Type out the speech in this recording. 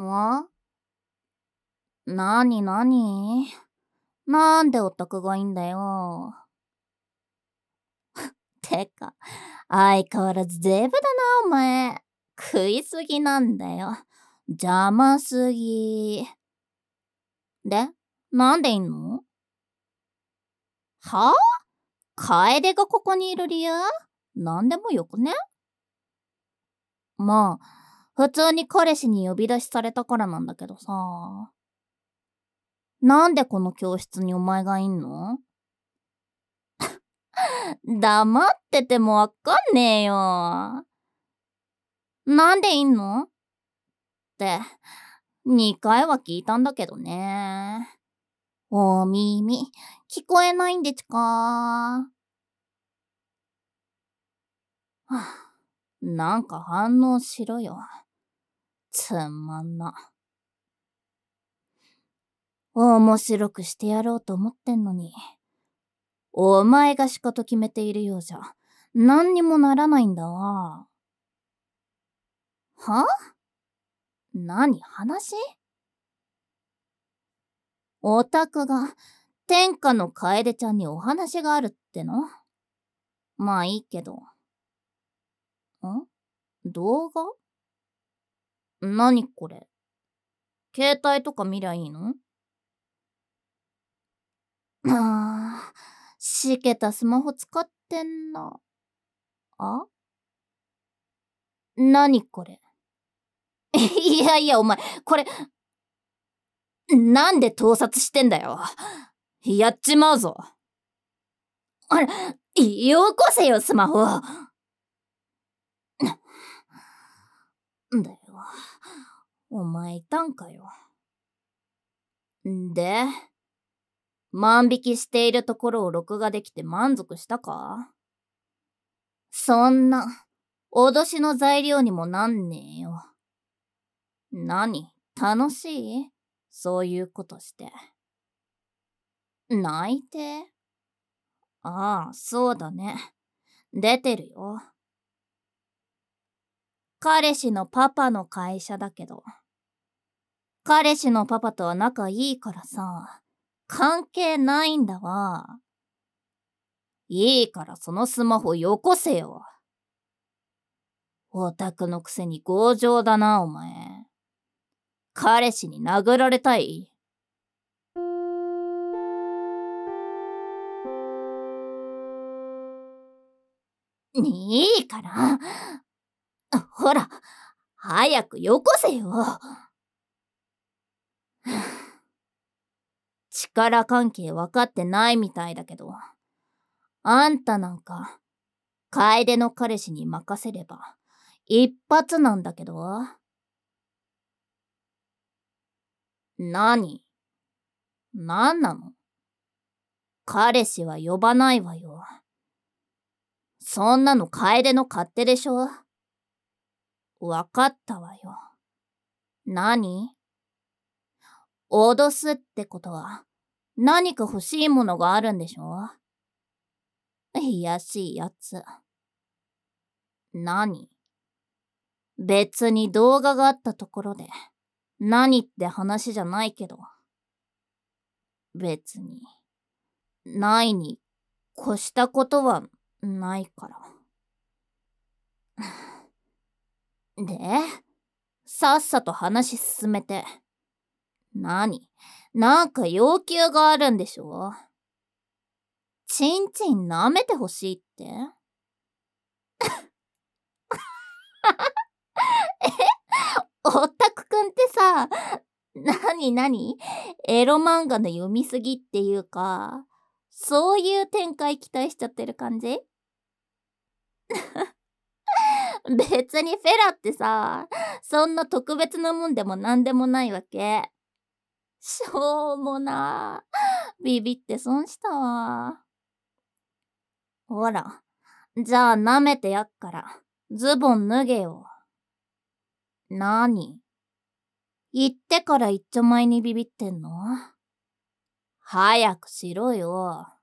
ん？なになに？なんでオタクがいいんだよ。てか、相変わらずデブだな、お前。食いすぎなんだよ。邪魔すぎ。で、なんでいんの？はぁ？楓がここにいる理由？なんでもよくね？まあ、普通に彼氏に呼び出しされたからなんだけどさ。なんでこの教室にお前がいんの？黙っててもわかんねえよ。なんでいんのって、2回は聞いたんだけどね。お耳、聞こえないんでちか。はあ、なんか反応しろよ。つまんな。面白くしてやろうと思ってんのに。お前がしかと決めているようじゃ、何にもならないんだわ。は？何話？オタクが天下の楓ちゃんにお話があるっての？まあいいけど。動画？何これ？携帯とか見りゃいいの？しけたスマホ使ってんな。あ？何これ？いやいや、お前、これ、なんで盗撮してんだよ。やっちまうぞ。あれ、よこせよ、スマホ。んだよ。お前いたんかよ。で、万引きしているところを録画できて満足したか？そんな、脅しの材料にもなんねえよ。何？楽しい？そういうことして。泣いて？ああ、そうだね。出てるよ。彼氏のパパの会社だけど。彼氏のパパとは仲いいからさ、関係ないんだわ。いいからそのスマホよこせよ。オタクのくせに強情だな、お前。彼氏に殴られたい？いいから。ほら、早くよこせよ。力関係分かってないみたいだけど、あんたなんか、楓の彼氏に任せれば、一発なんだけど。なんなの？彼氏は呼ばないわよ。そんなの楓の勝手でしょ。わかったわよ。何？脅すってことは、何か欲しいものがあるんでしょ？いやしいやつ。何？別に動画があったところで、何って話じゃないけど。別に、ないに越したことはないから。で、さっさと話進めて。なんか要求があるんでしょ？ちんちん舐めてほしいって？オタクくんってさ、なにエロ漫画の読みすぎっていうか、そういう展開期待しちゃってる感じ？別にフェラってさ、そんな特別なもんでもなんでもないわけ。しょうもな。ビビって損したわ。ほら、じゃあ舐めてやっから、ズボン脱げよ。言ってから一丁前にビビってんの？早くしろよ。